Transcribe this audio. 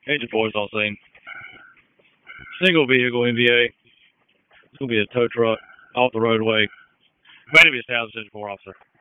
Agent 4 is all seen. Single vehicle NVA. It's going to be a tow truck off the roadway. Ready to be established, Agent 4 officer.